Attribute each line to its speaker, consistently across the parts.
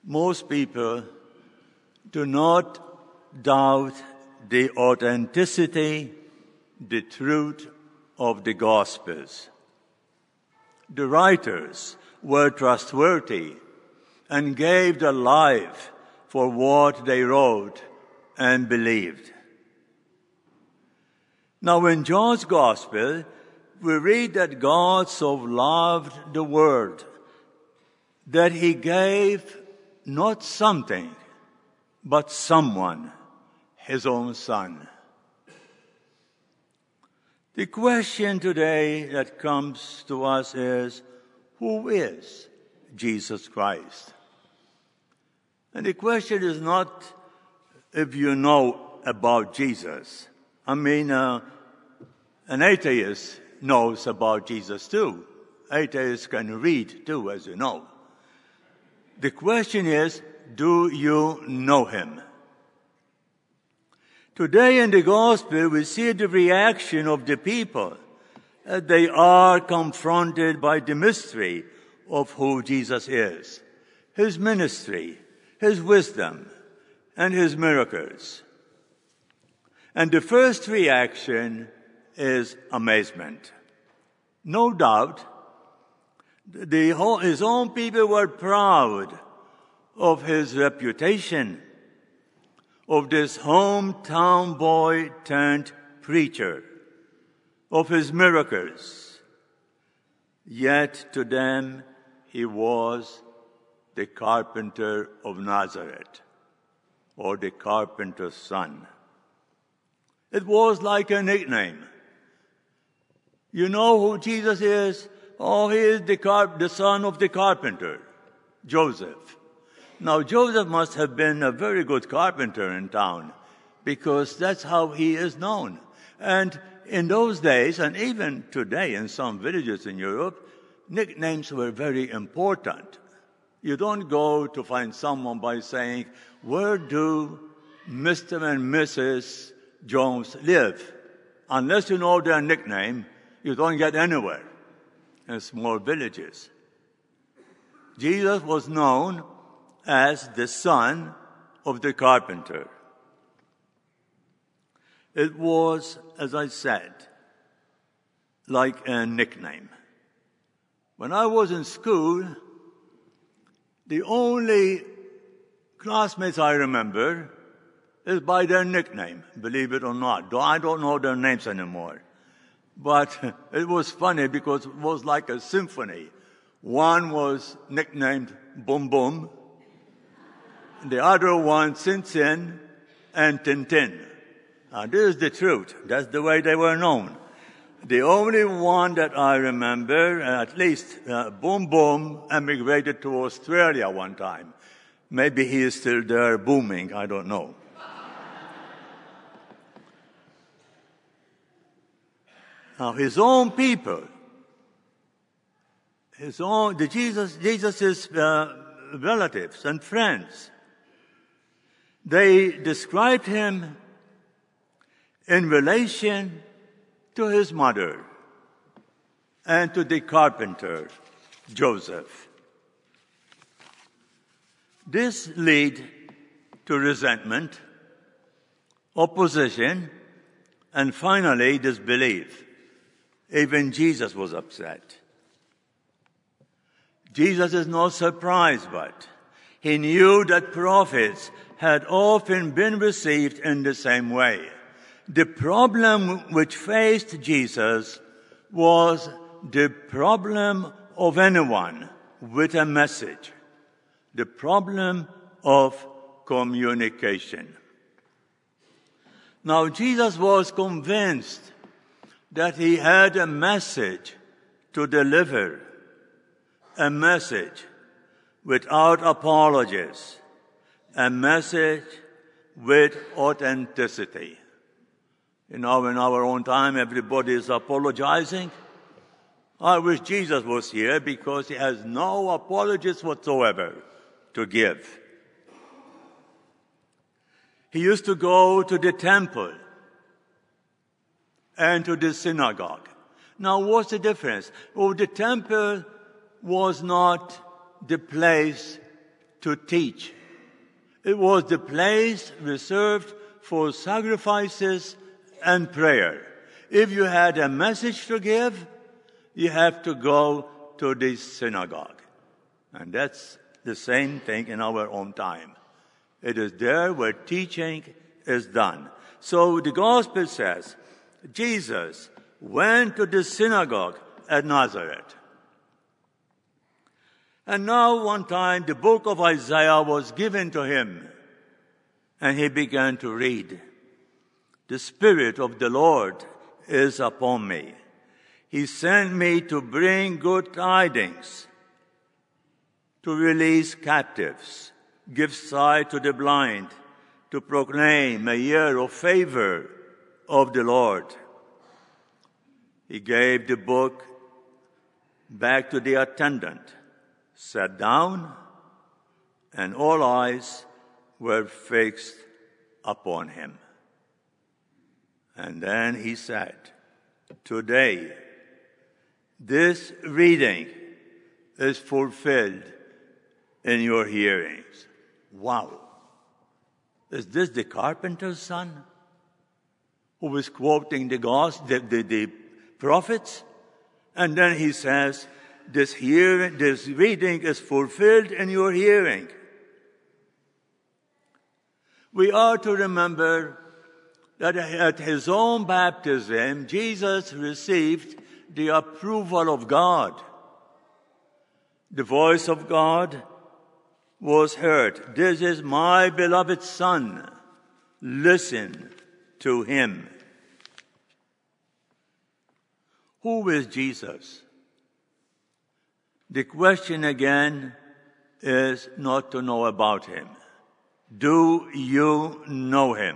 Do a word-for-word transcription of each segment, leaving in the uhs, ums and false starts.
Speaker 1: Most people do not doubt the authenticity, the truth of the Gospels. The writers were trustworthy and gave their life for what they wrote and believed. Now, in John's Gospel, we read that God so loved the world that he gave not something, but someone, his own Son. The question today that comes to us is, who is Jesus Christ? And the question is not if you know about Jesus. I mean, uh, an atheist knows about Jesus too. Atheists can read too, as you know. The question is, do you know him? Today in the Gospel, we see the reaction of the people. Uh, they are confronted by the mystery of who Jesus is, his ministry, his wisdom, and his miracles. And the first reaction is amazement. No doubt, the whole, his own people were proud of his reputation, of this hometown boy turned preacher, of his miracles. Yet to them, he was the carpenter of Nazareth, or the carpenter's son. It was like a nickname. You know who Jesus is? Oh, he is the, car- the son of the carpenter, Joseph. Now, Joseph must have been a very good carpenter in town, because that's how he is known. And in those days, and even today in some villages in Europe, nicknames were very important. You don't go to find someone by saying, where do Mister and Missus Jones live? Unless you know their nickname, you don't get anywhere in small villages. Jesus was known as the son of the carpenter. It was, as I said, like a nickname. When I was in school, the only classmates I remember is by their nickname, believe it or not. I don't know their names anymore. But it was funny because it was like a symphony. One was nicknamed Boom Boom, the other one Sin Sin, and Tintin. Now, this is the truth. That's the way they were known. The only one that I remember, at least uh, Boom Boom, emigrated to Australia one time. Maybe he is still there booming, I don't know. Now, his own people, his own, the Jesus, Jesus's uh, relatives and friends, they described him in relation to his mother and to the carpenter, Joseph. This led to resentment, opposition, and finally disbelief. Even Jesus was upset. Jesus is not surprised, but he knew that prophets had often been received in the same way. The problem which faced Jesus was the problem of anyone with a message, the problem of communication. Now, Jesus was convinced that he had a message to deliver, a message without apologies, a message with authenticity. You know, in our own time, everybody is apologizing. I wish Jesus was here because he has no apologies whatsoever to give. He used to go to the temple and to the synagogue. Now, what's the difference? Oh, the temple was not the place to teach. It was the place reserved for sacrifices and prayer. If you had a message to give, you have to go to the synagogue. And that's the same thing in our own time. It is there where teaching is done. So the gospel says, Jesus went to the synagogue at Nazareth. And now one time the book of Isaiah was given to him, and he began to read. The Spirit of the Lord is upon me. He sent me to bring good tidings, to release captives, give sight to the blind, to proclaim a year of favor of the Lord. He gave the book back to the attendant, sat down, and all eyes were fixed upon him. And then he said, today, this reading is fulfilled in your hearings. Wow. Is this the carpenter's son who is quoting the gospel, the, the, the prophets? And then he says, this hearing, this reading is fulfilled in your hearing. We are to remember that at his own baptism, Jesus received the approval of God. The voice of God was heard. This is my beloved Son. Listen to him. Who is Jesus? The question again is not to know about him. Do you know him?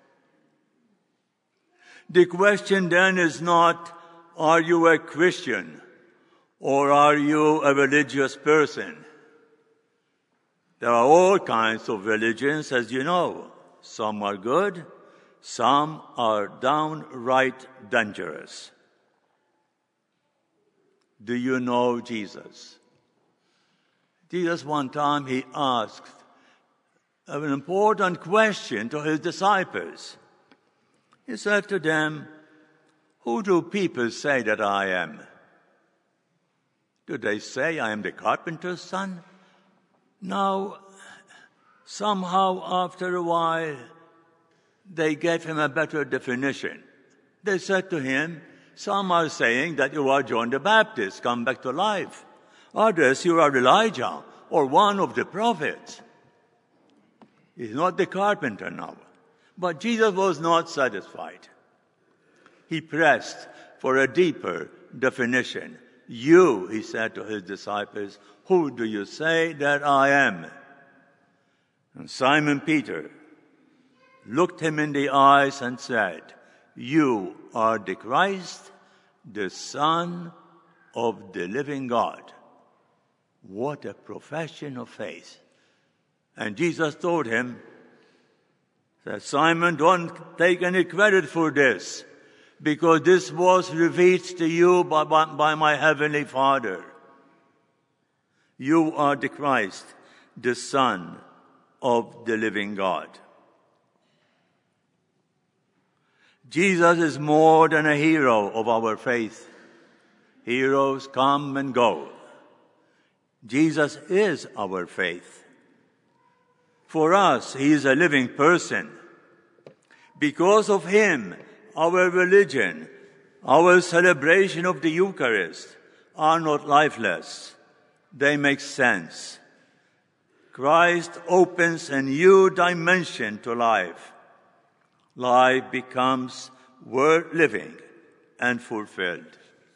Speaker 1: The question then is not, are you a Christian or are you a religious person? There are all kinds of religions, as you know. Some are good, some are downright dangerous. Do you know Jesus? Jesus, one time, he asked an important question to his disciples. He said to them, who do people say that I am? Do they say I am the carpenter's son? Now, somehow after a while, they gave him a better definition. They said to him, some are saying that you are John the Baptist, come back to life. Others, you are Elijah or one of the prophets. He's not the carpenter now. But Jesus was not satisfied. He pressed for a deeper definition. You, he said to his disciples, who do you say that I am? And Simon Peter looked him in the eyes and said, you are the Christ, the Son of the living God. What a profession of faith. And Jesus told him that Simon, don't take any credit for this, because this was revealed to you by, by, by my heavenly Father. You are the Christ, the Son of the living God. Jesus is more than a hero of our faith. Heroes come and go. Jesus is our faith. For us, he is a living person. Because of him, our religion, our celebration of the Eucharist are not lifeless. They make sense. Christ opens a new dimension to life. Life becomes worth living and fulfilled.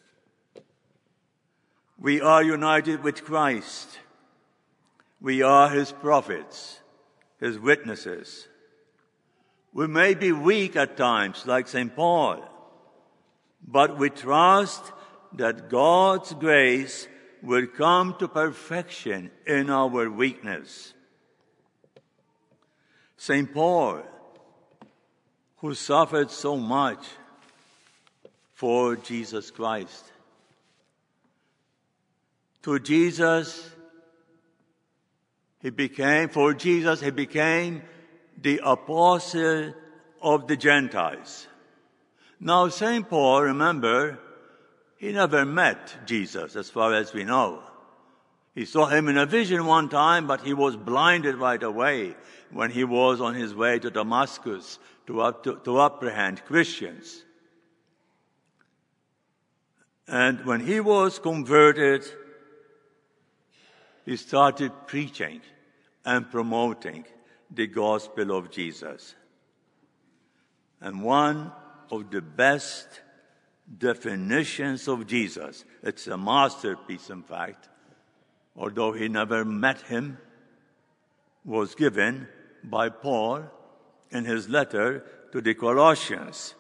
Speaker 1: We are united with Christ. We are his prophets, his witnesses. We may be weak at times, like Saint Paul, but we trust that God's grace will come to perfection in our weakness. Saint Paul, who suffered so much for Jesus Christ. To Jesus, He became, for Jesus, he became the apostle of the Gentiles. Now, Saint Paul, remember, he never met Jesus, as far as we know. He saw him in a vision one time, but he was blinded right away when he was on his way to Damascus to, to, to apprehend Christians. And when he was converted, he started preaching and promoting the gospel of Jesus. And one of the best definitions of Jesus, it's a masterpiece, in fact, although he never met him, was given by Paul in his letter to the Colossians.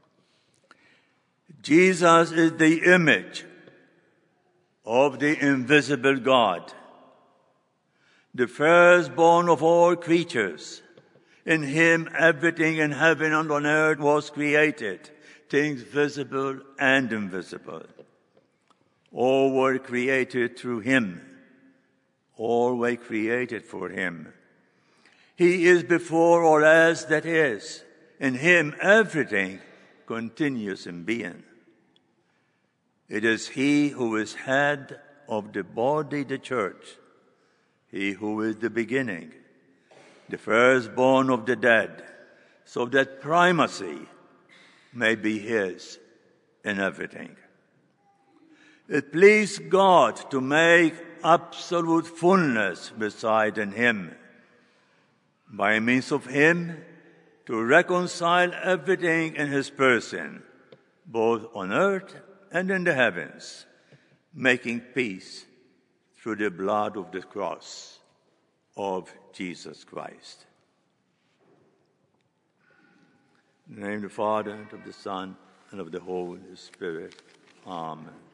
Speaker 1: Jesus is the image of the invisible God, the firstborn of all creatures. In him everything in heaven and on earth was created, things visible and invisible. All were created through him. All were created for him. He is before all else that is. In him everything continues in being. It is he who is head of the body, the church, he who is the beginning, the firstborn of the dead, so that primacy may be his in everything. It pleased God to make absolute fullness reside in him, by means of him to reconcile everything in his person, both on earth and in the heavens, making peace through the blood of the cross of Jesus Christ. In the name of the Father, and of the Son, and of the Holy Spirit. Amen.